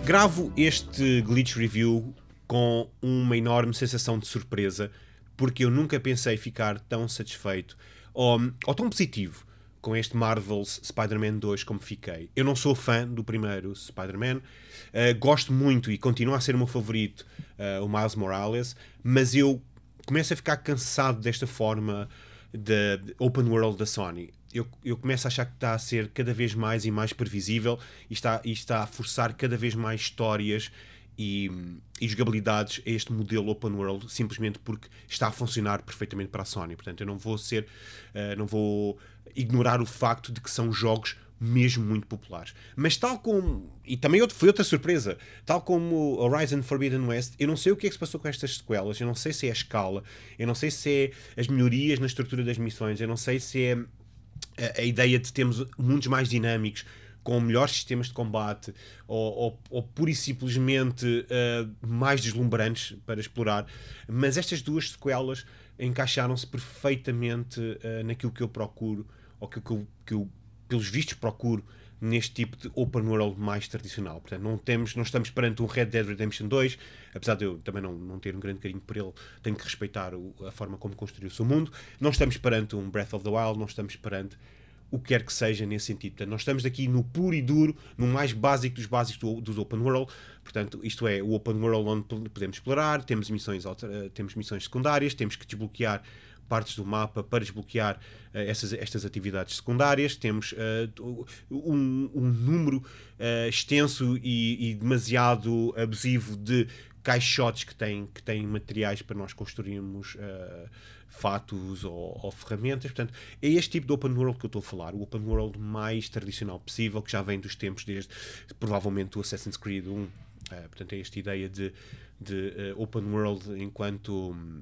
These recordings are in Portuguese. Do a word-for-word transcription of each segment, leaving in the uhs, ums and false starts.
Gravo este Glitch Review com uma enorme sensação de surpresa, porque eu nunca pensei ficar tão satisfeito ou, ou tão positivo com este Marvel's Spider-Man dois como fiquei. Eu não sou fã do primeiro Spider-Man, uh, gosto muito e continua a ser o meu favorito, uh, o Miles Morales, mas eu começo a ficar cansado desta forma de, de open world da Sony. Eu, eu começo a achar que está a ser cada vez mais e mais previsível e está, e está a forçar cada vez mais histórias e, e jogabilidades a este modelo open world, simplesmente porque está a funcionar perfeitamente para a Sony. Portanto, eu não vou ser, uh, não vou ignorar o facto de que são jogos mesmo muito populares. Mas tal como, e também foi outra surpresa, tal como Horizon Forbidden West, eu não sei o que é que se passou com estas sequelas, eu não sei se é a escala, eu não sei se é as melhorias na estrutura das missões, eu não sei se é a, a ideia de termos mundos mais dinâmicos, com melhores sistemas de combate, ou, ou, ou pura e simplesmente uh, mais deslumbrantes para explorar, mas estas duas sequelas encaixaram-se perfeitamente uh, naquilo que eu procuro, ou que, que, eu, que eu, pelos vistos, procuro neste tipo de open world mais tradicional. Portanto, não, temos, não estamos perante um Red Dead Redemption dois, apesar de eu também não, não ter um grande carinho por ele, tenho que respeitar o, a forma como construiu o seu mundo. Não estamos perante um Breath of the Wild, não estamos perante o que quer que seja nesse sentido. Portanto, nós estamos aqui no puro e duro, no mais básico dos básicos do, dos open world. Portanto, isto é, o open world onde podemos explorar, temos missões, temos missões secundárias, temos que desbloquear partes do mapa para desbloquear uh, essas, estas atividades secundárias, temos uh, um, um número uh, extenso e, e demasiado abusivo de caixotes que têm, que têm materiais para nós construirmos uh, fatos ou, ou ferramentas. Portanto, é este tipo de open world que eu estou a falar, o open world mais tradicional possível, que já vem dos tempos desde, provavelmente, o Assassin's Creed um. Uh, portanto, é esta ideia de, de uh, open world enquanto... Um,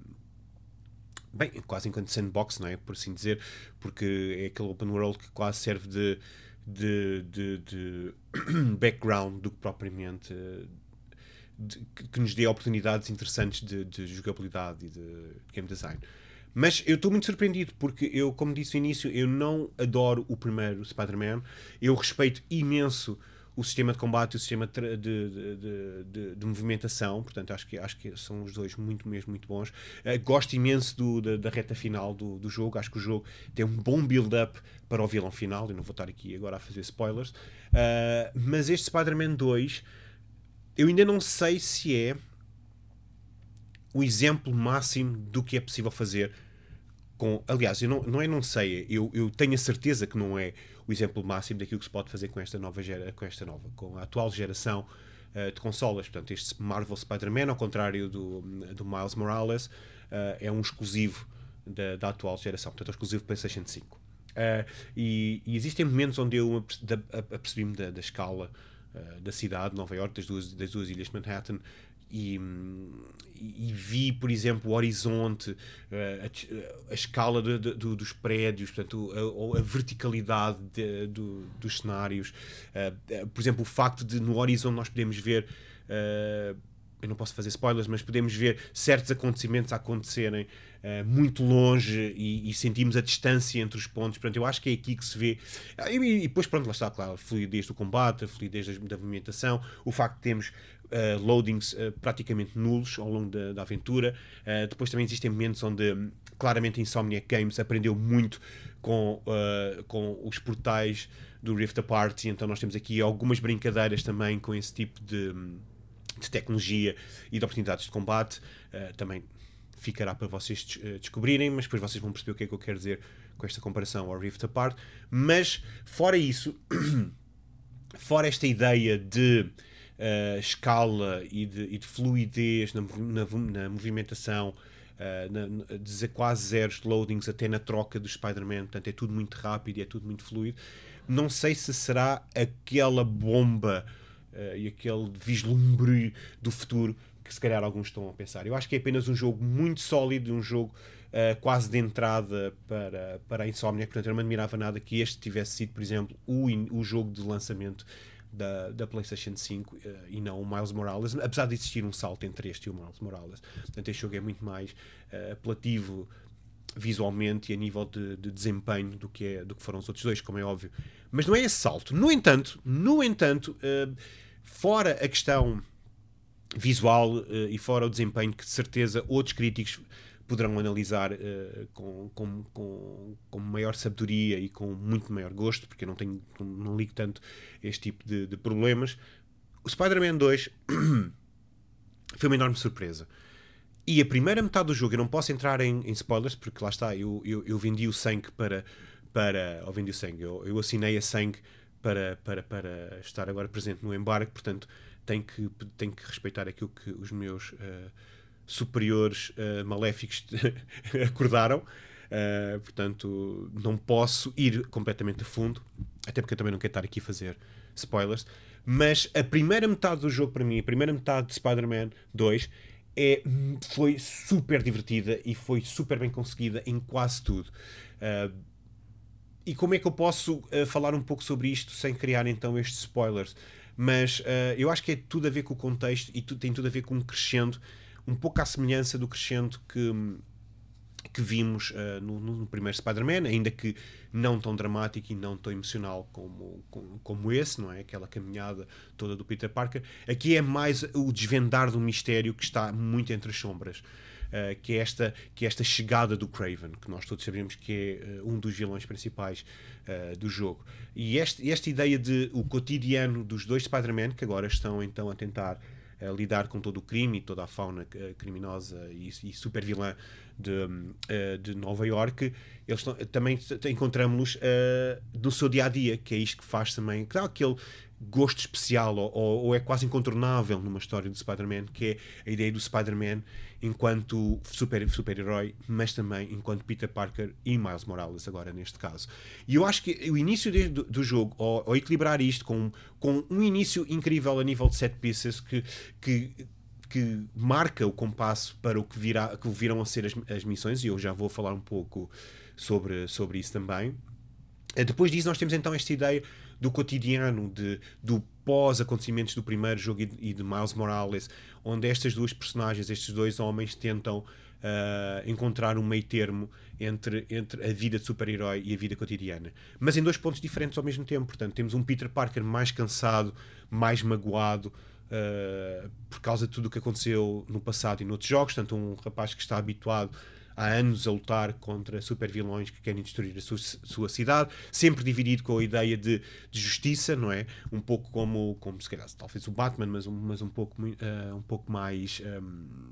bem, quase enquanto sandbox, não é? Por assim dizer, porque é aquele open world que quase serve de, de, de, de background do que propriamente de, que nos dê oportunidades interessantes de, de jogabilidade e de game design. Mas eu estou muito surpreendido, porque eu, como disse no início, eu não adoro o primeiro Spider-Man, eu respeito imenso o sistema de combate e o sistema de, de, de, de, de movimentação, portanto acho que, acho que são os dois muito mesmo muito bons. Uh, gosto imenso do, da, da reta final do, do jogo, acho que o jogo tem um bom build-up para o vilão final, eu não vou estar aqui agora a fazer spoilers, uh, mas este Spider-Man dois, eu ainda não sei se é o exemplo máximo do que é possível fazer com, aliás, eu não, não é não sei, eu, eu tenho a certeza que não é o exemplo máximo daquilo que se pode fazer com esta nova, gera, com, esta nova com a atual geração uh, de consolas. Portanto, este Marvel Spider-Man, ao contrário do, do Miles Morales, uh, é um exclusivo da, da atual geração, portanto é um exclusivo PlayStation cinco. Uh, e, e existem momentos onde eu apercebi-me da, da escala uh, da cidade de Nova Iorque, das duas, das duas ilhas de Manhattan, E, e vi, por exemplo, o horizonte, a, a escala de, de, de, dos prédios, portanto, a, a verticalidade de, de, dos cenários. Por exemplo, o facto de no horizonte nós podemos ver, eu não posso fazer spoilers, mas podemos ver certos acontecimentos a acontecerem muito longe e, e sentimos a distância entre os pontos. Portanto, eu acho que é aqui que se vê. E, e depois, pronto, lá está, claro, a fluidez do combate, a fluidez da, da movimentação, o facto de termos Uh, loadings uh, praticamente nulos ao longo da, da aventura. Uh, depois também existem momentos onde um, claramente Insomniac Games aprendeu muito com, uh, com os portais do Rift Apart, e então nós temos aqui algumas brincadeiras também com esse tipo de, de tecnologia e de oportunidades de combate. Uh, também ficará para vocês des- uh, descobrirem, mas depois vocês vão perceber o que é que eu quero dizer com esta comparação ao Rift Apart. Mas fora isso, fora esta ideia de Uh, escala e de, e de fluidez na, na, na movimentação, uh, na, na, de quase zeros de loadings até na troca do Spider-Man, portanto é tudo muito rápido e é tudo muito fluido. Não sei se será aquela bomba uh, e aquele vislumbre do futuro que se calhar alguns estão a pensar. Eu acho que é apenas um jogo muito sólido, um jogo uh, quase de entrada para, para a Insomniac, portanto eu não me admirava nada que este tivesse sido, por exemplo, o, o jogo de lançamento Da, da PlayStation cinco uh, e não o Miles Morales, apesar de existir um salto entre este e o Miles Morales. Portanto, este jogo é muito mais uh, apelativo visualmente e a nível de, de desempenho do que, é, do que foram os outros dois, como é óbvio. Mas não é esse salto. No entanto, no entanto uh, fora a questão visual uh, e fora o desempenho, que de certeza outros críticos poderão analisar uh, com, com, com, com maior sabedoria e com muito maior gosto, porque eu não, tenho, não, não ligo tanto a este tipo de, de problemas. O Spider-Man dois foi uma enorme surpresa. E a primeira metade do jogo, eu não posso entrar em, em spoilers, porque lá está, eu, eu, eu vendi o sangue para... para ou vendi o sangue, eu, eu assinei a sangue para, para, para estar agora presente no embarque, portanto tenho que, tenho que respeitar aquilo que os meus uh, superiores uh, maléficos acordaram. Uh, portanto, não posso ir completamente a fundo, até porque eu também não quero estar aqui a fazer spoilers. Mas a primeira metade do jogo, para mim, a primeira metade de Spider-Man dois é, foi super divertida e foi super bem conseguida em quase tudo. Uh, e como é que eu posso uh, falar um pouco sobre isto sem criar então estes spoilers? Mas uh, eu acho que é tudo a ver com o contexto e tu, tem tudo a ver com um crescendo, um pouco à semelhança do crescendo que, que vimos uh, no, no primeiro Spider-Man, ainda que não tão dramático e não tão emocional como, como, como esse, não é? Aquela caminhada toda do Peter Parker. Aqui é mais o desvendar do mistério que está muito entre as sombras. Uh, que, é esta, que é esta chegada do Kraven, que nós todos sabemos que é uh, um dos vilões principais uh, do jogo. E este, esta ideia de o cotidiano dos dois Spider-Man, que agora estão então a tentar uh, lidar com todo o crime e toda a fauna uh, criminosa e, e super vilã de, uh, de Nova Iorque, eles estão, também encontramos-los uh, no seu dia-a-dia, que é isto que faz também, que dá aquele gosto especial ou, ou é quase incontornável numa história do Spider-Man, que é a ideia do Spider-Man enquanto super, super-herói, mas também enquanto Peter Parker e Miles Morales agora neste caso. E eu acho que o início de, do, do jogo, ao, ao equilibrar isto com, com um início incrível a nível de set pieces que, que, que marca o compasso para o que, virá, que virão a ser as, as missões, e eu já vou falar um pouco sobre, sobre isso também. Depois disso nós temos então esta ideia do cotidiano, de, do pós-acontecimentos do primeiro jogo e de, e de Miles Morales, onde estas duas personagens, estes dois homens tentam uh, encontrar um meio termo entre, entre a vida de super-herói e a vida cotidiana. Mas em dois pontos diferentes ao mesmo tempo. Portanto, temos um Peter Parker mais cansado, mais magoado, uh, por causa de tudo o que aconteceu no passado e noutros jogos. Portanto, um rapaz que está habituado há anos a lutar contra super-vilões que querem destruir a sua, sua cidade, sempre dividido com a ideia de, de justiça, não é? Um pouco como, como se calhar, talvez o Batman, mas um, mas um, pouco, uh, um pouco mais... Um,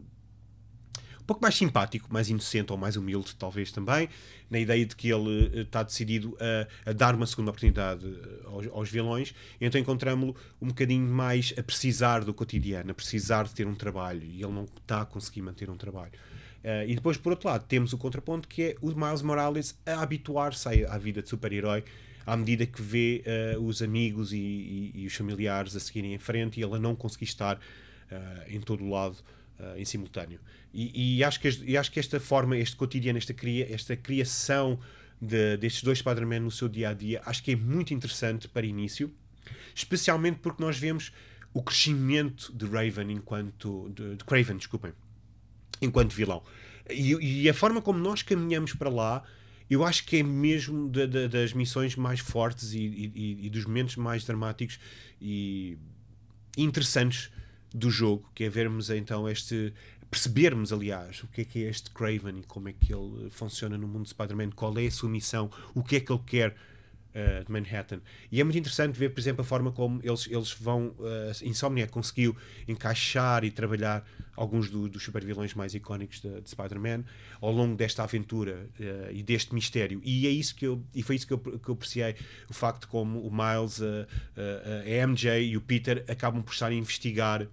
um pouco mais simpático, mais inocente ou mais humilde, talvez também, na ideia de que ele uh, está decidido a, a dar uma segunda oportunidade uh, aos, aos vilões. E então encontramos-lo um bocadinho mais a precisar do cotidiano, a precisar de ter um trabalho, e ele não está a conseguir manter um trabalho. Uh, e depois, por outro lado, temos o contraponto, que é o de Miles Morales a habituar-se à, à vida de super-herói à medida que vê uh, os amigos e, e, e os familiares a seguirem em frente e ele a não conseguir estar uh, em todo o lado uh, em simultâneo. E, e, acho que, e acho que esta forma, este cotidiano, esta, cria, esta criação de, destes dois Spider-Man no seu dia-a-dia, acho que é muito interessante para início, especialmente porque nós vemos o crescimento de Raven enquanto... de, de Kraven, desculpem. enquanto vilão. E, e a forma como nós caminhamos para lá, eu acho que é mesmo de, de, das missões mais fortes e, e, e dos momentos mais dramáticos e interessantes do jogo, que é vermos então este... percebermos, aliás, o que é que é este Kraven e como é que ele funciona no mundo de Spider-Man, qual é a sua missão, o que é que ele quer Uh, de Manhattan. E é muito interessante ver, por exemplo, a forma como eles, eles vão... Uh, Insomniac conseguiu encaixar e trabalhar alguns do, dos supervilões mais icónicos de, de Spider-Man ao longo desta aventura uh, e deste mistério. E é isso que eu... E foi isso que eu, que eu apreciei. O facto como o Miles, uh, uh, a M J e o Peter acabam por estar a investigar...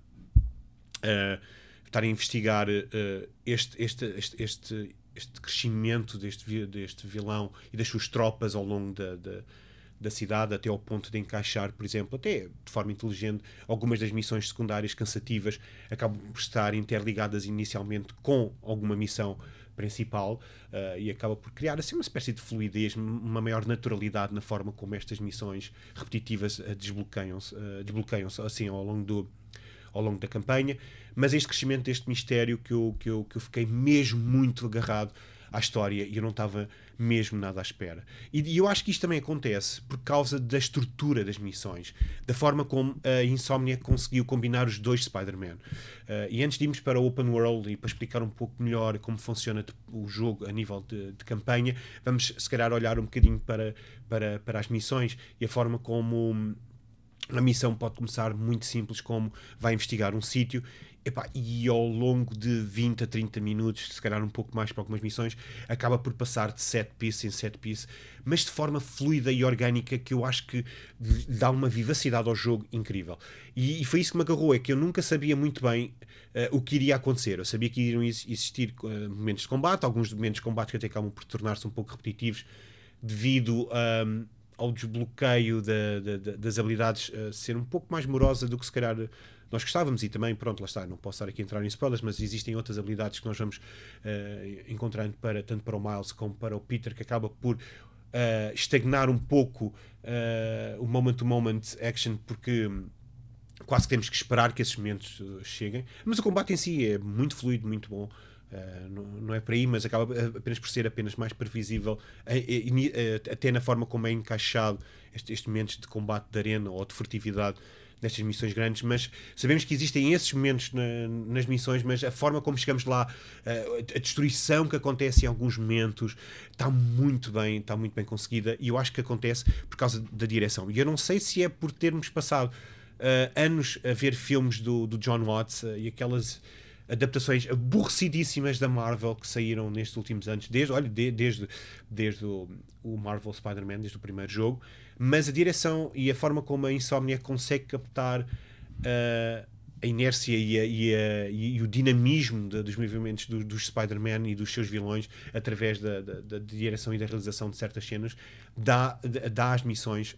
Uh, estar a investigar uh, este... este, este, este este crescimento deste, deste vilão e das suas tropas ao longo da, da, da cidade, até ao ponto de encaixar, por exemplo, até de forma inteligente, algumas das missões secundárias cansativas acabam por estar interligadas inicialmente com alguma missão principal uh, e acaba por criar assim uma espécie de fluidez, uma maior naturalidade na forma como estas missões repetitivas uh, desbloqueiam-se, uh, desbloqueiam-se assim ao longo do ao longo da campanha, mas este crescimento deste mistério que eu, que eu, que eu fiquei mesmo muito agarrado à história e eu não estava mesmo nada à espera. E, e eu acho que isto também acontece por causa da estrutura das missões, da forma como a Insomniac conseguiu combinar os dois Spider-Man. Uh, e antes de irmos para o Open World e para explicar um pouco melhor como funciona o jogo a nível de, de campanha, vamos se calhar olhar um bocadinho para, para, para as missões e a forma como a missão pode começar muito simples, como vai investigar um sítio. Epá, e ao longo de vinte a trinta minutos, se calhar um pouco mais para algumas missões, acaba por passar de set piece em set piece, mas de forma fluida e orgânica, que eu acho que dá uma vivacidade ao jogo incrível. E, e foi isso que me agarrou, é que eu nunca sabia muito bem uh, o que iria acontecer. Eu sabia que iriam existir uh, momentos de combate, alguns momentos de combate que até acabam por tornar-se um pouco repetitivos devido um, ao desbloqueio da, da, da, das habilidades uh, ser um pouco mais morosa do que se calhar nós gostávamos. E também, pronto, lá está, não posso estar aqui a entrar em spoilers, mas existem outras habilidades que nós vamos uh, encontrando para, tanto para o Miles como para o Peter, que acaba por uh, estagnar um pouco uh, o moment-to-moment action, porque quase que temos que esperar que esses momentos uh, cheguem. Mas o combate em si é muito fluido, muito bom. Uh, não, não é por aí, mas acaba apenas por ser apenas mais previsível, uh, uh, até na forma como é encaixado estes, estes momentos de combate de arena ou de furtividade nestas missões grandes. Mas sabemos que existem esses momentos na, nas missões, mas a forma como chegamos lá, uh, a destruição que acontece em alguns momentos está muito bem, está muito bem conseguida, e eu acho que acontece por causa da direção. E eu não sei se é por termos passado uh, anos a ver filmes do, do John Watts uh, e aquelas adaptações aborrecidíssimas da Marvel que saíram nestes últimos anos, desde, olha, de, desde, desde o, o Marvel Spider-Man, desde o primeiro jogo, mas a direção e a forma como a Insomniac consegue captar uh, a inércia e, a, e, a, e o dinamismo de, dos movimentos do, dos Spider-Man e dos seus vilões através da, da, da direção e da realização de certas cenas, dá, dá às missões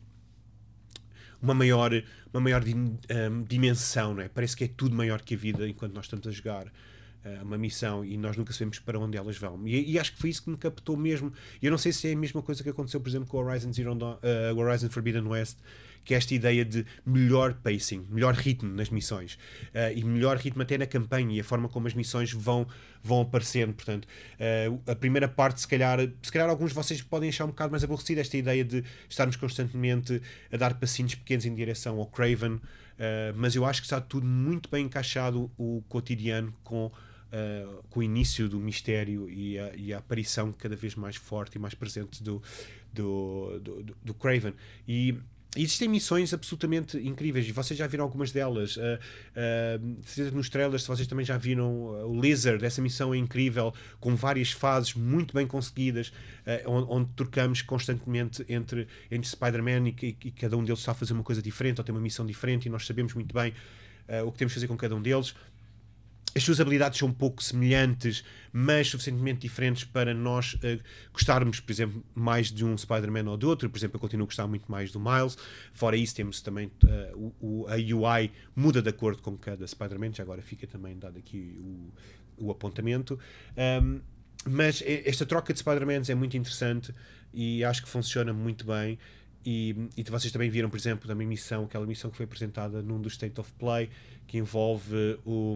uma maior, uma maior dim, um, dimensão, não é? Parece que é tudo maior que a vida enquanto nós estamos a jogar uh, uma missão e nós nunca sabemos para onde elas vão. E, e acho que foi isso que me captou mesmo. E eu não sei se é a mesma coisa que aconteceu, por exemplo, com o Horizon, Zero Dawn, uh, Horizon Forbidden West, que é esta ideia de melhor pacing, melhor ritmo nas missões, uh, e melhor ritmo até na campanha e a forma como as missões vão, vão aparecendo. Portanto, uh, a primeira parte, se calhar, se calhar alguns de vocês podem achar um bocado mais aborrecida esta ideia de estarmos constantemente a dar passinhos pequenos em direção ao Kraven, uh, mas eu acho que está tudo muito bem encaixado, o cotidiano com, uh, com o início do mistério e a, e a aparição cada vez mais forte e mais presente do, do, do, do, do Kraven. E existem missões absolutamente incríveis e vocês já viram algumas delas. Uh, uh, nos trailers, se vocês também já viram uh, o Lizard, essa missão é incrível, com várias fases muito bem conseguidas, uh, onde, onde trocamos constantemente entre, entre Spider-Man e, e, e cada um deles está a fazer uma coisa diferente ou tem uma missão diferente e nós sabemos muito bem uh, o que temos de fazer com cada um deles. As suas habilidades são um pouco semelhantes, mas suficientemente diferentes para nós uh, gostarmos, por exemplo, mais de um Spider-Man ou de outro. Por exemplo, eu continuo a gostar muito mais do Miles. Fora isso, temos também uh, o, o, a U I muda de acordo com cada Spider-Man. Já agora fica também dado aqui o, o apontamento. Um, mas esta troca de Spider-Mans é muito interessante e acho que funciona muito bem. E, e vocês também viram, por exemplo, também missão, aquela missão que foi apresentada num dos State of Play, que envolve o...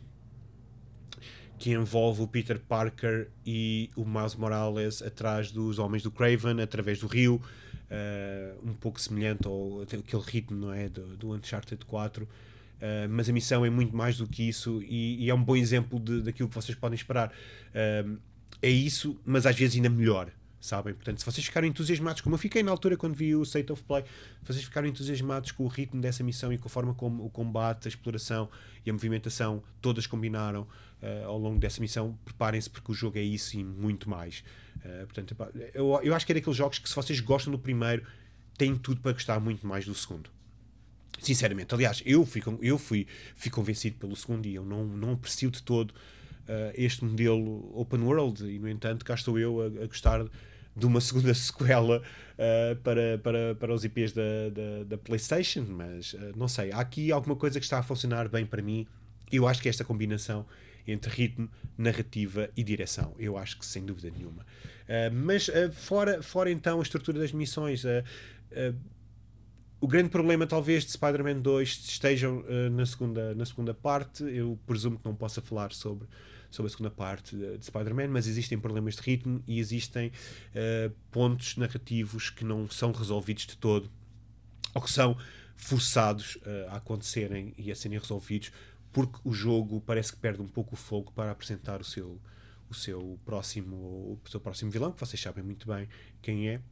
que envolve o Peter Parker e o Miles Morales atrás dos homens do Kraven, através do rio, uh, um pouco semelhante ao aquele ritmo, não é, do, do Uncharted quatro, uh, mas a missão é muito mais do que isso e, e é um bom exemplo de, daquilo que vocês podem esperar. Uh, é isso, mas às vezes ainda melhor, sabem? Portanto, se vocês ficarem entusiasmados, como eu fiquei na altura quando vi o State of Play, se vocês ficarem entusiasmados com o ritmo dessa missão e com a forma como o combate, a exploração e a movimentação todas combinaram uh, ao longo dessa missão, preparem-se porque o jogo é isso e muito mais. Uh, portanto, eu, eu acho que é daqueles jogos que, se vocês gostam do primeiro, têm tudo para gostar muito mais do segundo. Sinceramente. Aliás, eu fui, eu fui, fui convencido pelo segundo e eu não, não aprecio de todo uh, este modelo open world e, no entanto, cá estou eu a, a gostar de uma segunda sequela uh, para, para, para os I Ps da, da, da PlayStation, mas uh, não sei, há aqui alguma coisa que está a funcionar bem para mim. Eu acho que esta combinação entre ritmo, narrativa e direção, eu acho que sem dúvida nenhuma. Uh, mas uh, fora, fora então a estrutura das missões, uh, uh, o grande problema talvez de Spider-Man dois esteja uh, na, segunda, na segunda parte. Eu presumo que não possa falar sobre sobre a segunda parte de, de Spider-Man, mas existem problemas de ritmo e existem uh, pontos narrativos que não são resolvidos de todo, ou que são forçados uh, a acontecerem e a serem resolvidos, porque o jogo parece que perde um pouco o fogo para apresentar o seu, o seu, próximo, o seu próximo vilão, que vocês sabem muito bem quem é.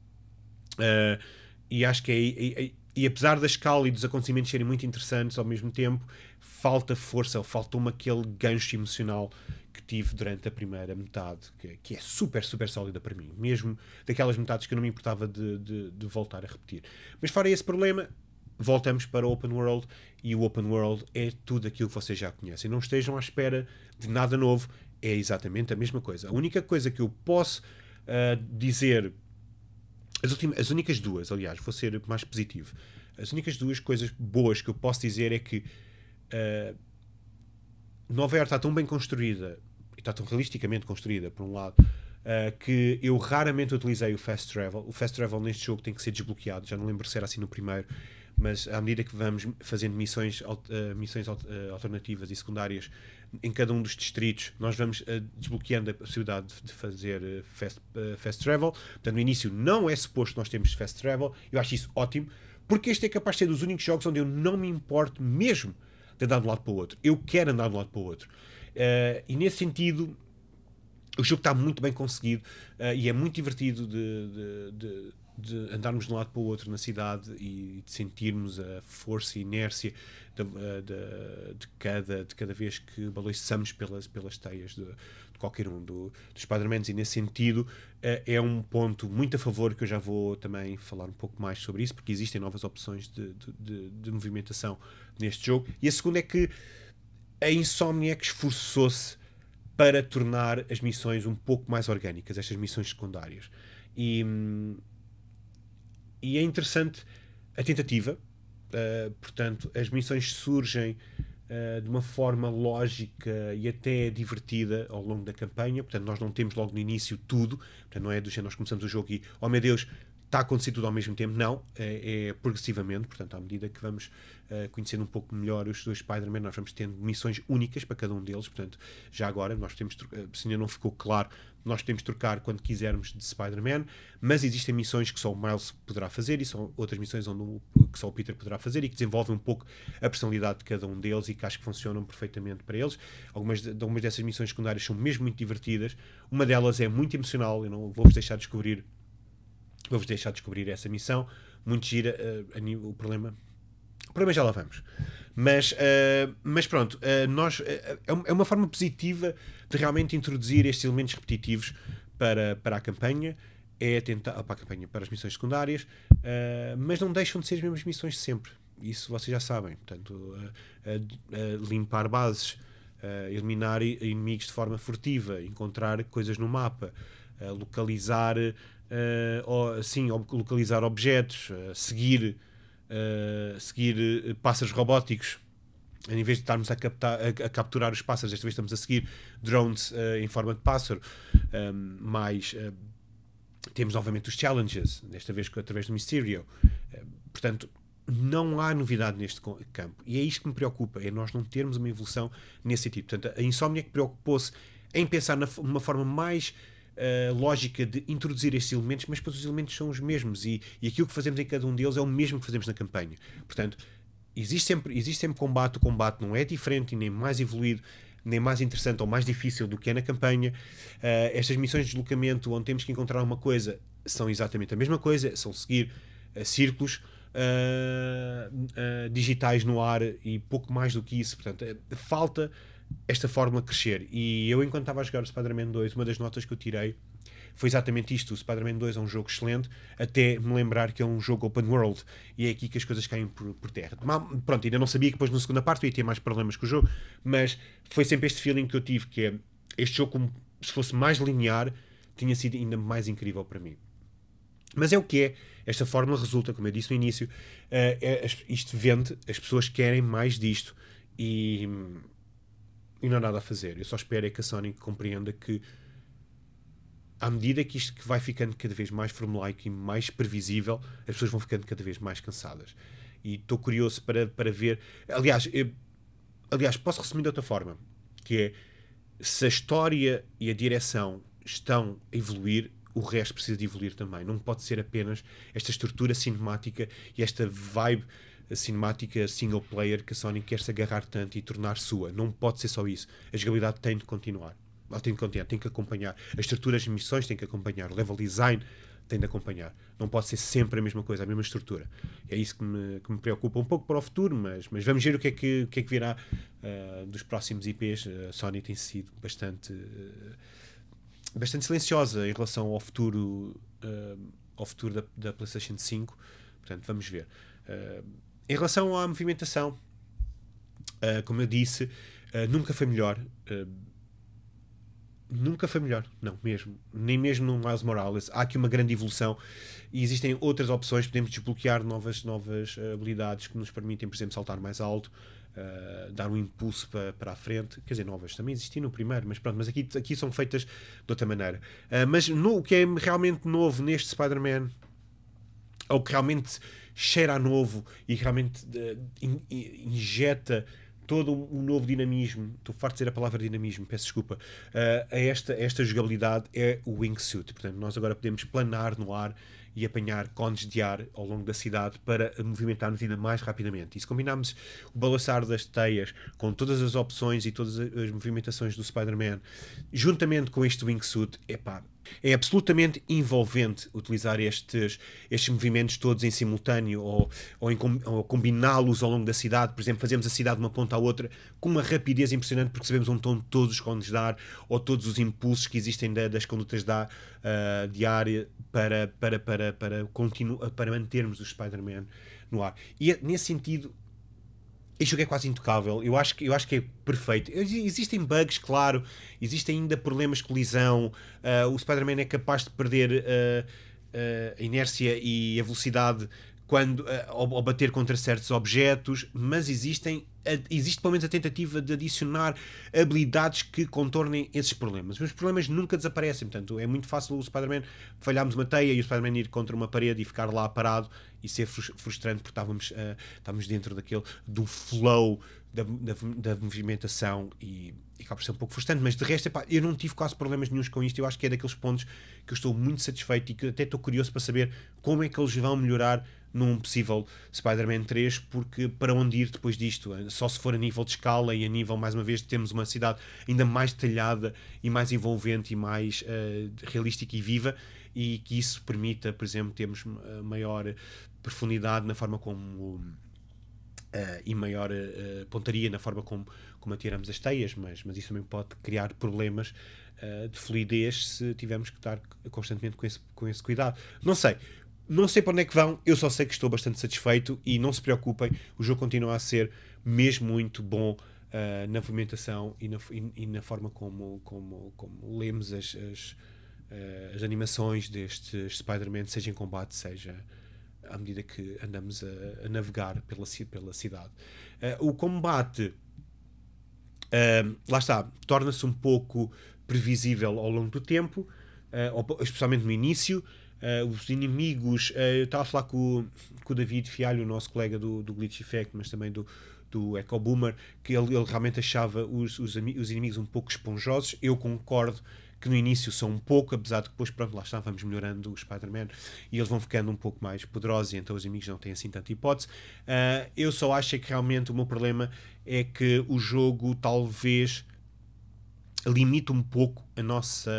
Uh, e acho que é, é, é e apesar da escala e dos acontecimentos serem muito interessantes ao mesmo tempo, falta força, ou faltou-me aquele gancho emocional que tive durante a primeira metade, que, que é super, super sólida para mim, mesmo daquelas metades que eu não me importava de, de, de voltar a repetir. Mas fora esse problema, voltamos para o Open World, e o Open World é tudo aquilo que vocês já conhecem. Não estejam à espera de nada novo, é exatamente a mesma coisa. A única coisa que eu posso uh, dizer... As, últimas, as únicas duas, aliás, vou ser mais positivo. As únicas duas coisas boas que eu posso dizer é que uh, Nova York está tão bem construída e está tão realisticamente construída, por um lado, uh, que eu raramente utilizei o Fast Travel. O Fast Travel neste jogo tem que ser desbloqueado, já não lembro se era assim no primeiro, mas à medida que vamos fazendo missões, uh, missões uh, alternativas e secundárias em cada um dos distritos, nós vamos uh, desbloqueando a possibilidade de, de fazer uh, fast, uh, fast travel. Portanto, no início não é suposto nós termos fast travel. Eu acho isso ótimo, porque este é capaz de ser dos únicos jogos onde eu não me importo mesmo de andar de um lado para o outro. Eu quero andar de um lado para o outro. Uh, e nesse sentido, o jogo está muito bem conseguido, uh, e é muito divertido de, de, de, de andarmos de um lado para o outro na cidade e de sentirmos a força e inércia de, de, de, cada, de cada vez que baloiçamos pelas, pelas teias de, de qualquer um do, dos Spider-Mans, e nesse sentido uh, é um ponto muito a favor, que eu já vou também falar um pouco mais sobre isso, porque existem novas opções de, de, de, de movimentação neste jogo. E a segunda é que a Insomniac esforçou-se para tornar as missões um pouco mais orgânicas, estas missões secundárias. E, e é interessante a tentativa. Uh, portanto, as missões surgem uh, de uma forma lógica e até divertida ao longo da campanha. Portanto, nós não temos logo no início tudo. Portanto, não é do género, nós começamos o jogo e, oh meu Deus, está a acontecer tudo ao mesmo tempo. Não, é, é progressivamente. Portanto, à medida que vamos uh, conhecendo um pouco melhor os dois Spider-Man, nós vamos tendo missões únicas para cada um deles. Portanto, já agora, nós temos, se ainda não ficou claro, nós podemos trocar quando quisermos de Spider-Man, mas existem missões que só o Miles poderá fazer, e são outras missões onde o, que só o Peter poderá fazer, e que desenvolvem um pouco a personalidade de cada um deles e que acho que funcionam perfeitamente para eles. Algumas, algumas dessas missões secundárias são mesmo muito divertidas. Uma delas é muito emocional, eu não vou-vos deixar descobrir vou-vos deixar descobrir essa missão, muito gira. Uh, a nível, o problema o problema já lá vamos, mas, uh, mas pronto, uh, nós, uh, é uma forma positiva de realmente introduzir estes elementos repetitivos para, para a campanha, é tentar, para a campanha, para as missões secundárias, uh, mas não deixam de ser as mesmas missões sempre, isso vocês já sabem. Portanto, uh, uh, uh, limpar bases, uh, eliminar inimigos de forma furtiva, encontrar coisas no mapa, uh, localizar Uh, ou, sim, localizar objetos, uh, seguir, uh, seguir uh, pássaros robóticos. Em vez de estarmos a, captar, a, a capturar os pássaros, desta vez estamos a seguir drones uh, em forma de pássaro. Um, mais uh, temos novamente os challenges, desta vez através do Mysterio. Uh, portanto, não há novidade neste campo, e é isto que me preocupa, é nós não termos uma evolução nesse sentido. Portanto, a Insomniac preocupou-se em pensar na, numa forma mais Uh, lógica de introduzir estes elementos, mas depois os elementos são os mesmos, e, e aquilo que fazemos em cada um deles é o mesmo que fazemos na campanha. Portanto, existe sempre, existe sempre combate. O combate não é diferente, nem mais evoluído, nem mais interessante ou mais difícil do que é na campanha. Uh, estas missões de deslocamento, onde temos que encontrar uma coisa, são exatamente a mesma coisa, são seguir uh, círculos uh, uh, digitais no ar e pouco mais do que isso. Portanto, uh, falta esta fórmula crescer. E eu, enquanto estava a jogar o Spider-Man dois, uma das notas que eu tirei foi exatamente isto. O Spider-Man dois é um jogo excelente, até me lembrar que é um jogo open world, e é aqui que as coisas caem por, por terra. Mas, pronto, ainda não sabia que depois na segunda parte eu ia ter mais problemas com o jogo, mas foi sempre este feeling que eu tive, que é este jogo, como se fosse mais linear, tinha sido ainda mais incrível para mim. Mas é o que é. Esta fórmula resulta, como eu disse no início, uh, é, isto vende, as pessoas querem mais disto, e E não há nada a fazer. Eu só espero é que a Sony compreenda que, à medida que isto que vai ficando cada vez mais formulaico e mais previsível, as pessoas vão ficando cada vez mais cansadas. E estou curioso para, para ver... Aliás, eu, aliás, posso resumir de outra forma, que é, se a história e a direção estão a evoluir, o resto precisa de evoluir também. Não pode ser apenas esta estrutura cinemática e esta vibe cinemática single player que a Sony quer se agarrar tanto e tornar sua. Não pode ser só isso. A jogabilidade tem de continuar. Ela tem de continuar, tem que acompanhar. As estruturas de missões têm que acompanhar. O level design tem de acompanhar. Não pode ser sempre a mesma coisa, a mesma estrutura. É isso que me, que me preocupa um pouco para o futuro, mas, mas vamos ver o que é que, o que, é que virá uh, dos próximos I Ps. A Sony tem sido bastante, uh, bastante silenciosa em relação ao futuro, uh, ao futuro da, da PlayStation cinco. Portanto, vamos ver. Uh, em relação à movimentação, uh, como eu disse, uh, nunca foi melhor. Uh, Nunca foi melhor, não, mesmo. Nem mesmo no Miles Morales. Há aqui uma grande evolução e existem outras opções. Podemos desbloquear novas, novas uh, habilidades que nos permitem, por exemplo, saltar mais alto, uh, dar um impulso para, para a frente. Quer dizer, novas também existiam no primeiro, mas pronto, mas aqui, aqui são feitas de outra maneira. Uh, mas no, o que é realmente novo neste Spider-Man, ou que realmente cheira a novo e realmente uh, in, in, injeta todo um novo dinamismo, estou farto de dizer a palavra dinamismo, peço desculpa, uh, a, esta, a esta jogabilidade é o wingsuit. Portanto, nós agora podemos planar no ar e apanhar cones de ar ao longo da cidade para movimentar-nos ainda mais rapidamente. E se combinarmos o balançar das teias com todas as opções e todas as movimentações do Spider-Man, juntamente com este wingsuit, epá, é absolutamente envolvente utilizar estes, estes movimentos todos em simultâneo ou, ou, em, ou combiná-los ao longo da cidade. Por exemplo, fazemos a cidade de uma ponta à outra com uma rapidez impressionante porque sabemos onde estão todos os cones de ar ou todos os impulsos que existem da, das condutas de ar, uh, de ar para, para, para, para, continu, para mantermos o Spider-Man no ar. E nesse sentido, este jogo é quase intocável. Eu acho que, eu acho que é perfeito. Existem bugs, claro. Existem ainda problemas de colisão. Uh, o Spider-Man é capaz de perder uh, uh, a inércia e a velocidade quando, uh, ao, ao bater contra certos objetos. Mas existem, uh, existe pelo menos a tentativa de adicionar habilidades que contornem esses problemas. Mas os problemas nunca desaparecem. Portanto, é muito fácil o Spider-Man falharmos uma teia e o Spider-Man ir contra uma parede e ficar lá parado e ser frustrante porque estávamos, uh, estávamos dentro daquele, do flow da, da, da movimentação e, e acaba por ser um pouco frustrante, mas de resto, epá, eu não tive quase problemas nenhuns com isto. Eu acho que é daqueles pontos que eu estou muito satisfeito e que até estou curioso para saber como é que eles vão melhorar num possível Spider-Man três, porque para onde ir depois disto? Só se for a nível de escala e a nível, mais uma vez, de termos uma cidade ainda mais detalhada e mais envolvente e mais uh, realística e viva, e que isso permita, por exemplo, termos maior profundidade na forma como uh, e maior uh, pontaria na forma como, como atiramos as teias, mas, mas isso também pode criar problemas uh, de fluidez se tivermos que estar constantemente com esse, com esse cuidado. Não sei, não sei para onde é que vão, eu só sei que estou bastante satisfeito e não se preocupem, o jogo continua a ser mesmo muito bom uh, na movimentação e na, e, e na forma como, como, como lemos as, as, uh, as animações destes Spider-Man, seja em combate, seja à medida que andamos a, a navegar pela, pela cidade. Uh, o combate, uh, lá está, torna-se um pouco previsível ao longo do tempo, uh, especialmente no início. Uh, os inimigos, uh, eu estava a falar com, com o David Fialho, o nosso colega do, do Glitch Effect, mas também do, do Echo Boomer, que ele, ele realmente achava os, os, os inimigos um pouco esponjosos. Eu concordo que no início são um pouco, apesar de que depois, pronto, lá está, vamos melhorando o Spider-Man e eles vão ficando um pouco mais poderosos e então os inimigos não têm assim tanta hipótese. Uh, eu só acho que realmente o meu problema é que o jogo talvez limite um pouco a nossa,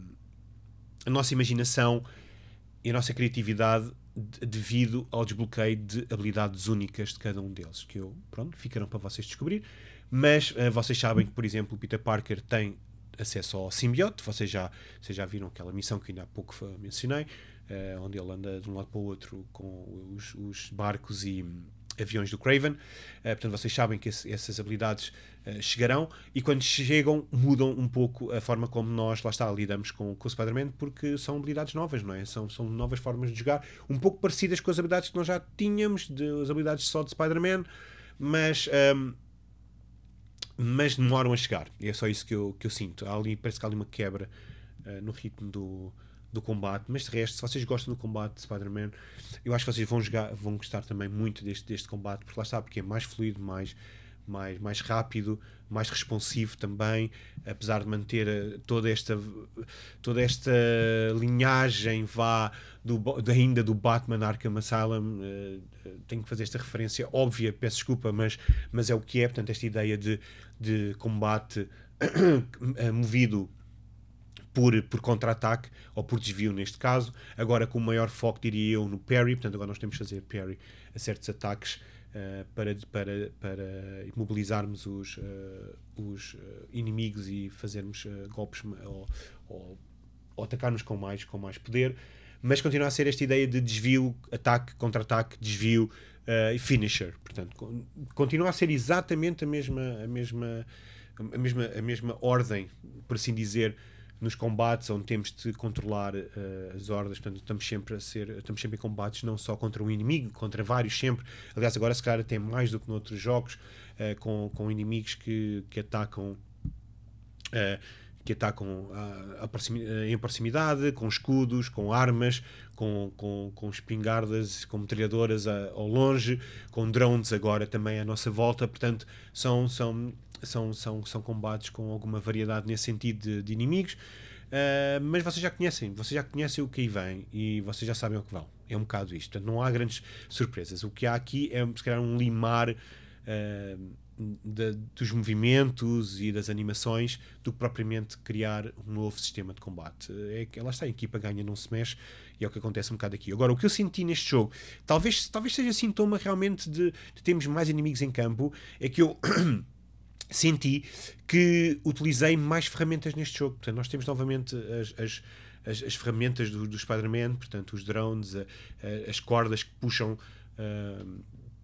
a nossa imaginação e a nossa criatividade devido ao desbloqueio de habilidades únicas de cada um deles, que eu, pronto, ficarão para vocês descobrir, mas uh, vocês sabem que, por exemplo, o Peter Parker tem acesso ao simbiote, vocês já, vocês já viram aquela missão que ainda há pouco mencionei, uh, onde ele anda de um lado para o outro com os, os barcos e aviões do Kraven, uh, portanto vocês sabem que esse, essas habilidades uh, chegarão, e quando chegam mudam um pouco a forma como nós, lá está, lidamos com, com o Spider-Man, porque são habilidades novas, não é? São, são novas formas de jogar, um pouco parecidas com as habilidades que nós já tínhamos, de, as habilidades só de Spider-Man, mas um, mas demoram a chegar, e é só isso que eu, que eu sinto. Há ali, parece que há ali uma quebra uh, no ritmo do, do combate, mas de resto, se vocês gostam do combate de Spider-Man, eu acho que vocês vão, jogar, vão gostar também muito deste, deste combate, porque lá está, porque é mais fluido, mais, mais, mais rápido, mais responsivo também, apesar de manter toda esta, toda esta linhagem vá do, do, ainda do Batman Arkham Asylum. Uh, tenho que fazer esta referência óbvia, peço desculpa, mas, mas é o que é, portanto, esta ideia de, de combate movido por, por contra-ataque, ou por desvio neste caso, agora com o maior foco, diria eu, no parry. Portanto, agora nós temos que fazer parry a certos ataques uh, para, para, para imobilizarmos os, uh, os inimigos e fazermos uh, golpes ou, ou, ou atacarmos com mais, com mais poder, mas continua a ser esta ideia de desvio, ataque, contra-ataque, desvio uh, e finisher. Portanto, continua a ser exatamente a mesma, a mesma, a mesma, a mesma ordem, por assim dizer, nos combates, onde temos de controlar uh, as hordas. Portanto, estamos sempre a ser, estamos sempre em combates, não só contra um inimigo, contra vários sempre. Aliás, agora se calhar até mais do que noutros jogos, uh, com, com inimigos que, que atacam uh, que atacam a, a proximi, em proximidade, com escudos, com armas, com, com, com espingardas, com metralhadoras a, ao longe, com drones agora também à nossa volta. Portanto, são, são, são, são, são combates com alguma variedade nesse sentido de, de inimigos, uh, mas vocês já conhecem, vocês já conhecem o que aí vem e vocês já sabem o que vão. É um bocado isto. Portanto, não há grandes surpresas. O que há aqui é, se calhar, um limar uh, De, dos movimentos e das animações do que propriamente criar um novo sistema de combate. É que lá está, a equipa ganha, não se mexe, e é o que acontece um bocado aqui. Agora, o que eu senti neste jogo, talvez, talvez seja sintoma realmente de, de termos mais inimigos em campo, é que eu senti que utilizei mais ferramentas neste jogo. Portanto, nós temos novamente as, as, as, as ferramentas do, do Spider-Man, portanto, os drones, a, a, as cordas que puxam uh,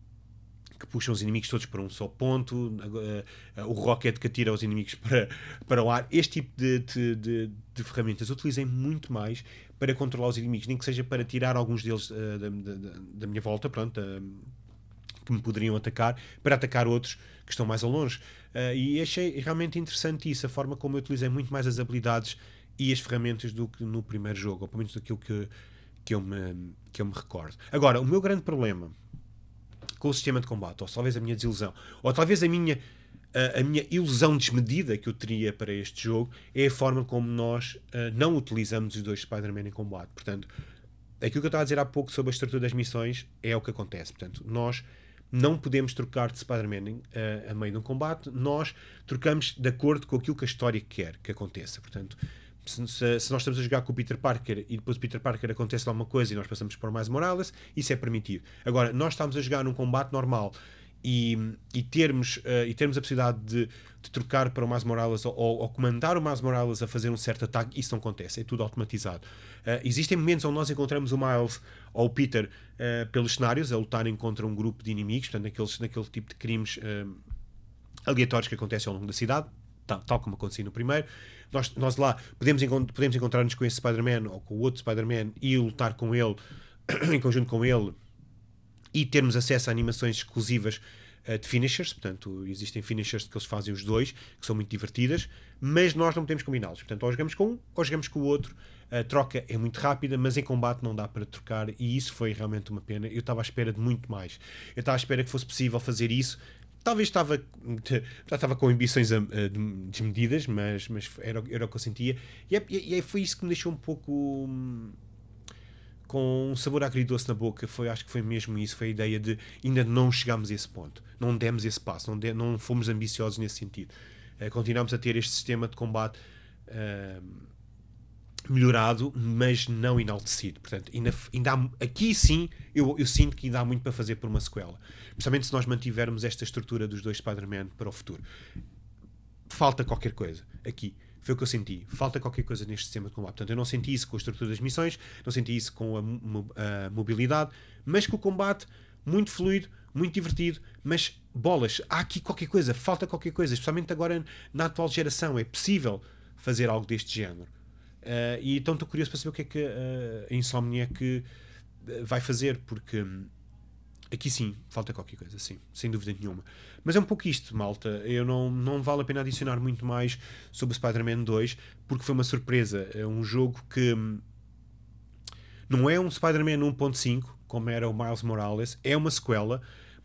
que puxam os inimigos todos para um só ponto, uh, uh, o rocket que atira os inimigos para, para o ar. Este tipo de, de, de, de ferramentas utilizei muito mais para controlar os inimigos, nem que seja para tirar alguns deles uh, da, da, da minha volta, pronto, uh, que me poderiam atacar, para atacar outros que estão mais ao longe. Uh, e achei realmente interessante isso, a forma como eu utilizei muito mais as habilidades e as ferramentas do que no primeiro jogo, ou pelo menos daquilo que, que, eu me, que eu me recordo. Agora, o meu grande problema com o sistema de combate, ou talvez a minha desilusão, ou talvez a minha, a, a minha ilusão desmedida que eu teria para este jogo, é a forma como nós uh, não utilizamos os dois Spider-Man em combate. Portanto, aquilo que eu estava a dizer há pouco sobre a estrutura das missões é o que acontece. Portanto, nós não podemos trocar de Spider-Man uh, a meio de um combate, nós trocamos de acordo com aquilo que a história quer que aconteça. Portanto, Se, se, se nós estamos a jogar com o Peter Parker e depois o Peter Parker acontece lá uma coisa e nós passamos para o Miles Morales, isso é permitido. Agora, nós estamos a jogar num combate normal e, e, termos, uh, e termos a possibilidade de, de trocar para o Miles Morales ou, ou comandar o Miles Morales a fazer um certo ataque, isso não acontece, é tudo automatizado. Uh, existem momentos onde nós encontramos o Miles ou o Peter uh, pelos cenários, a lutarem contra um grupo de inimigos, portanto, naqueles, naquele tipo de crimes uh, aleatórios que acontecem ao longo da cidade, tal, tal como acontecia no primeiro. Nós, nós lá podemos, podemos encontrar-nos com esse Spider-Man ou com o outro Spider-Man e lutar com ele, em conjunto com ele, e termos acesso a animações exclusivas uh, de finishers. Portanto, existem finishers que eles fazem os dois, que são muito divertidas, mas nós não podemos combiná-los. Portanto, ou jogamos com um ou jogamos com o outro. A troca é muito rápida, mas em combate não dá para trocar, e isso foi realmente uma pena. Eu estava à espera de muito mais. Eu estava à espera que fosse possível fazer isso. Talvez estava, já estava com ambições uh, desmedidas, mas, mas era, era o que eu sentia. E, é, e é, foi isso que me deixou um pouco um, com um sabor agridoce na boca. Foi, acho que foi mesmo isso. Foi a ideia de ainda não chegámos a esse ponto. Não demos esse passo. Não, de, não fomos ambiciosos nesse sentido. Uh, continuamos a ter este sistema de combate uh, melhorado, mas não enaltecido. Portanto, ainda, ainda há, aqui sim eu, eu sinto que ainda há muito para fazer por uma sequela, principalmente se nós mantivermos esta estrutura dos dois Spider-Man para o futuro. Falta qualquer coisa aqui, foi o que eu senti, falta qualquer coisa neste sistema de combate. Portanto, eu não senti isso com a estrutura das missões, não senti isso com a, a mobilidade, mas com o combate muito fluido, muito divertido. Mas bolas, há aqui qualquer coisa, falta qualquer coisa, especialmente agora na atual geração. É possível fazer algo deste género. Uh, e então estou curioso para saber o que é que uh, a Insomniac vai fazer, porque um, aqui sim, falta qualquer coisa, sim, sem dúvida nenhuma. Mas é um pouco isto, malta. Eu não, não vale a pena adicionar muito mais sobre o Spider-Man dois, porque foi uma surpresa. É um jogo que um, não é um Spider-Man um ponto cinco, como era o Miles Morales, é uma sequela,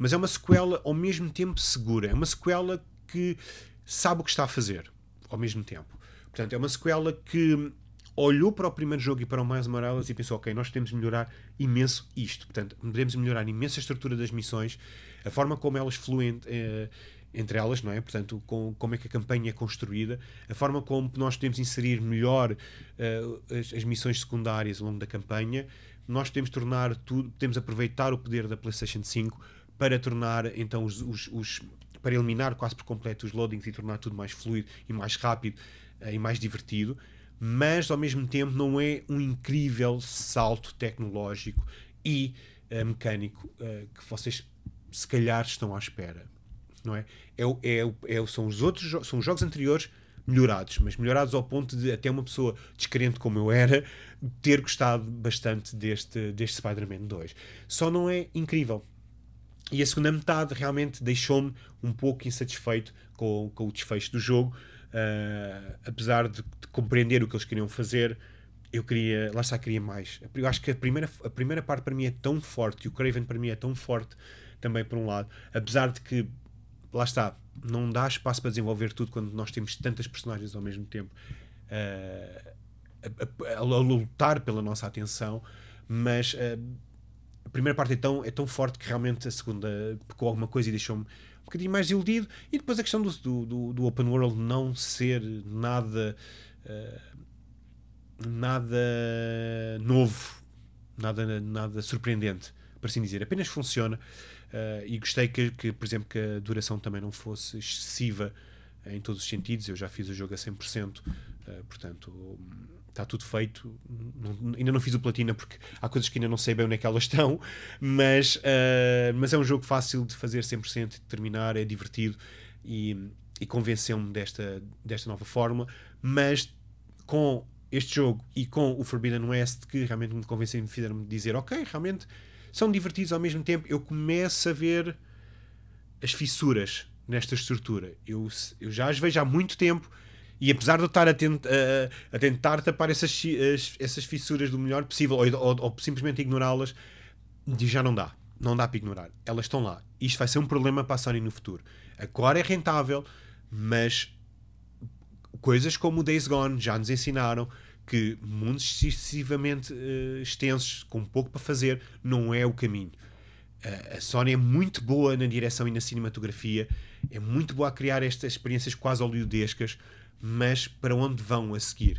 mas é uma sequela ao mesmo tempo segura. É uma sequela que sabe o que está a fazer ao mesmo tempo. Portanto, é uma sequela que olhou para o primeiro jogo e para o Miles Morales e pensou, ok, nós podemos melhorar imenso isto. Portanto, podemos melhorar imenso a estrutura das missões, a forma como elas fluem eh, entre elas, não é? Portanto, com, como é que a campanha é construída, a forma como nós podemos inserir melhor eh, as, as missões secundárias ao longo da campanha. Nós podemos tornar tudo, podemos aproveitar o poder da PlayStation cinco para tornar, então, os, os, os para eliminar quase por completo os loadings e tornar tudo mais fluido e mais rápido uh, e mais divertido, mas ao mesmo tempo não é um incrível salto tecnológico e uh, mecânico uh, que vocês se calhar estão à espera, não é? É, é, é, são os outros jo- são os jogos anteriores melhorados, mas melhorados ao ponto de até uma pessoa descrente como eu era ter gostado bastante deste, deste Spider-Man dois. Só não é incrível. E a segunda metade realmente deixou-me um pouco insatisfeito com, com o desfecho do jogo. Uh, apesar de, de compreender o que eles queriam fazer, eu queria, lá está, queria mais. Eu acho que a primeira, a primeira parte para mim é tão forte, e o Kraven para mim é tão forte também por um lado, apesar de que, lá está, não dá espaço para desenvolver tudo quando nós temos tantas personagens ao mesmo tempo uh, a, a, a, a lutar pela nossa atenção, mas... Uh, a primeira parte é tão, é tão forte que realmente a segunda pecou alguma coisa e deixou-me um bocadinho mais iludido. E depois a questão do, do, do open world não ser nada uh, nada novo, nada, nada surpreendente, por assim dizer. Apenas funciona uh, e gostei que, que, por exemplo, que a duração também não fosse excessiva em todos os sentidos. Eu já fiz o jogo a cem por cento, uh, portanto... está tudo feito. Não, ainda não fiz o platina porque há coisas que ainda não sei bem onde é que elas estão, mas, uh, mas é um jogo fácil de fazer cem por cento, de terminar, é divertido e, e convenceu-me desta, desta nova fórmula. Mas com este jogo e com o Forbidden West, que realmente me convenceram, me fizeram-me dizer, ok, realmente são divertidos ao mesmo tempo, eu começo a ver as fissuras nesta estrutura. Eu, eu já as vejo há muito tempo. E apesar de eu estar a, tent, a, a tentar tapar essas, as, essas fissuras do melhor possível, ou, ou, ou simplesmente ignorá-las, já não dá. Não dá para ignorar. Elas estão lá. Isto vai ser um problema para a Sony no futuro. Agora é rentável, mas coisas como o Days Gone já nos ensinaram que mundos excessivamente uh, extensos, com pouco para fazer, não é o caminho. Uh, a Sony é muito boa na direção e na cinematografia, é muito boa a criar estas experiências quase hollywoodescas, mas para onde vão a seguir?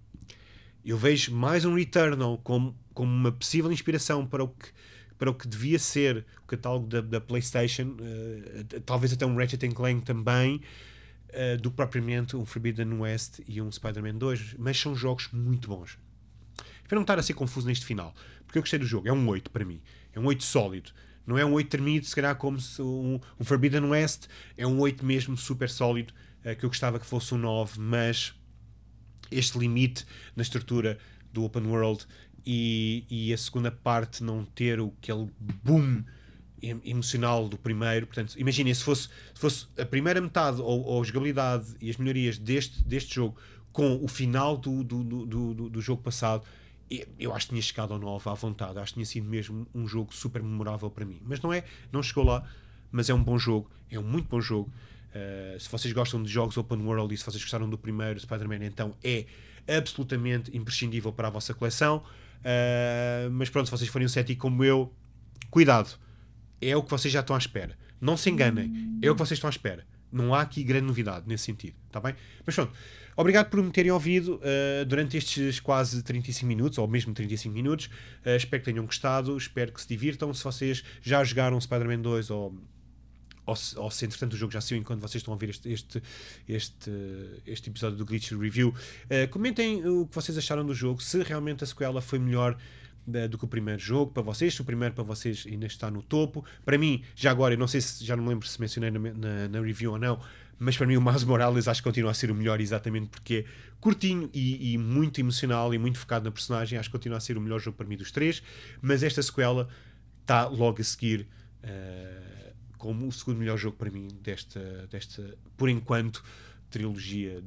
Eu vejo mais um Returnal como, como uma possível inspiração para o que, para o que devia ser o catálogo da, da PlayStation, uh, talvez até um Ratchet and Clank também, uh, do que propriamente um Forbidden West e um Spider-Man dois, mas são jogos muito bons. Espero não estar a ser confuso neste final, porque eu gostei do jogo, é um oito para mim, é um oito sólido. Não é um oito tremido, se calhar como se um, um Forbidden West, é um oito mesmo super sólido, que eu gostava que fosse um nove, mas este limite na estrutura do open world e, e a segunda parte não ter aquele boom emocional do primeiro. Portanto, imaginem, se fosse, se fosse a primeira metade ou, ou a jogabilidade e as melhorias deste, deste jogo com o final do, do, do, do, do jogo passado, eu acho que tinha chegado ao nove à vontade. Acho que tinha sido mesmo um jogo super memorável para mim, mas não é, não chegou lá, mas é um bom jogo, é um muito bom jogo. Uh, se vocês gostam de jogos open world e se vocês gostaram do primeiro Spider-Man, então é absolutamente imprescindível para a vossa coleção. Uh, mas pronto, se vocês forem um cético como eu, cuidado, é o que vocês já estão à espera. Não se enganem, é o que vocês estão à espera. Não há aqui grande novidade nesse sentido, está bem? Mas pronto, obrigado por me terem ouvido uh, durante estes quase trinta e cinco minutos, ou mesmo trinta e cinco minutos. Uh, espero que tenham gostado, espero que se divirtam. Se vocês já jogaram Spider-Man dois ou ou se, ou se entretanto o jogo já saiu enquanto vocês estão a ouvir este, este, este, este episódio do Glitch Review, uh, comentem o que vocês acharam do jogo, se realmente a sequela foi melhor uh, do que o primeiro jogo para vocês, se o primeiro para vocês ainda está no topo. Para mim, já agora, eu não sei se já não me lembro se mencionei na, na, na review ou não, mas para mim o Miles Morales acho que continua a ser o melhor, exatamente porque é curtinho e, e muito emocional e muito focado na personagem. Acho que continua a ser o melhor jogo para mim dos três, mas esta sequela está logo a seguir uh, como o segundo melhor jogo para mim desta, desta por enquanto, trilogia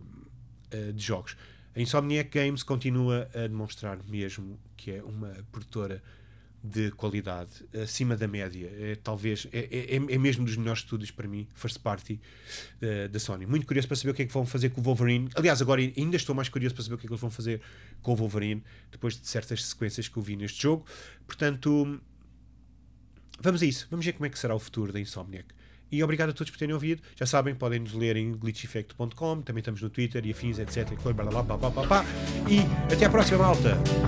de, de jogos. A Insomniac Games continua a demonstrar mesmo que é uma produtora de qualidade, acima da média. É, talvez, é, é, é mesmo dos melhores estúdios para mim, first party uh, da Sony. Muito curioso para saber o que é que vão fazer com o Wolverine. Aliás, agora ainda estou mais curioso para saber o que é que eles vão fazer com o Wolverine, depois de certas sequências que eu vi neste jogo. Portanto, vamos a isso. Vamos ver como é que será o futuro da Insomniac. E obrigado a todos por terem ouvido. Já sabem, podem nos ler em glitch effect ponto com. Também estamos no Twitter e afins, etcétera. E até à próxima, malta!